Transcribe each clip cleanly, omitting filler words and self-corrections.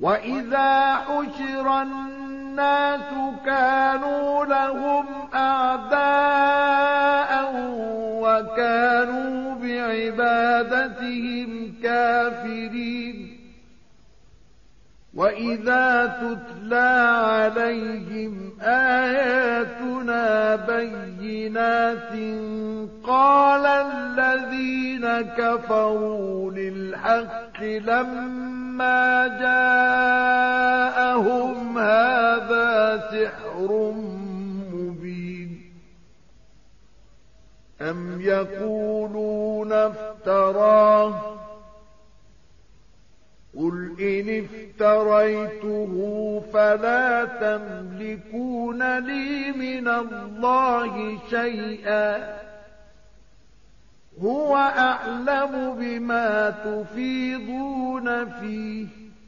وإذا حشر الناس كانوا لهم أعداء وكانوا بعبادتهم كافرين وإذا تتلى عليهم آياتنا بينات قال الذين كفروا للحق لما جاءهم هذا سحر مبين أم يقولون افتراه قل إن افتريته فلا تملكون لي من الله شيئا هو أعلم بما تفيضون فيه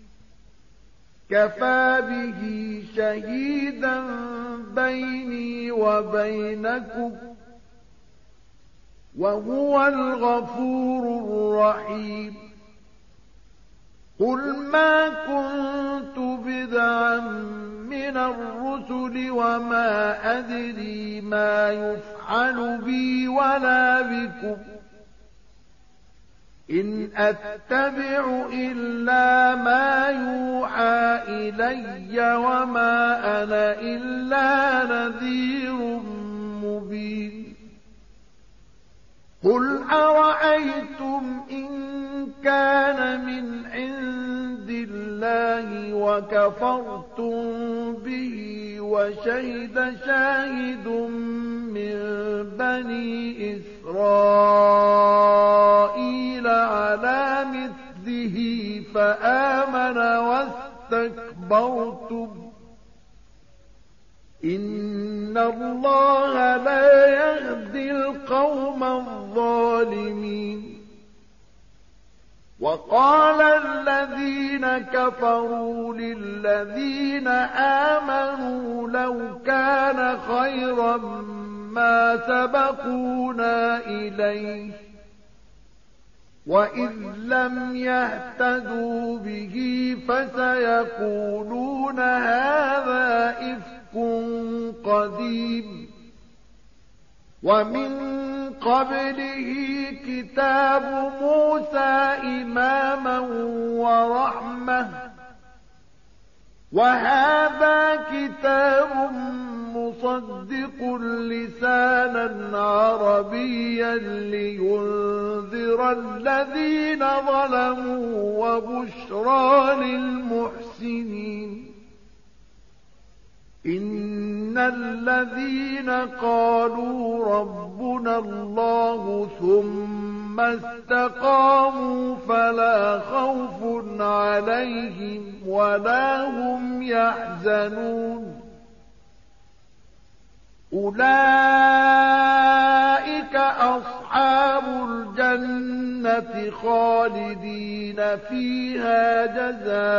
كفى به شهيدا بيني وبينكم وهو الغفور الرحيم قل ما كنت بدعا من الرسل وما أدري ما يفعل بي ولا بكم إن أتبع إلا ما يوحى إلي وما أنا إلا نذير مبين قل أرأيتم إن كان من عند الله وكفرتم به وشهد شاهد من بني إسرائيل على مثله فآمن واستكبرتم إن الله لا يهدي القوم الظالمين وقال الذين كفروا للذين آمنوا لو كان خيرا ما سبقونا إليه وإذ لم يهتدوا به فسيقولون هذا إفك قديم ومن قبله كتاب موسى إماما ورحمة وهذا كتاب مصدق لسانا عربيا لينذر الذين ظلموا وبشرى للمحسنين إن الذين قالوا ربنا الله ثم استقاموا فلا خوف عليهم ولا هم يحزنون أولئك أصحاب الجنة خالدين فيها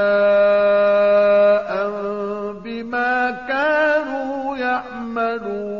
جزاء بما كانوا يعملون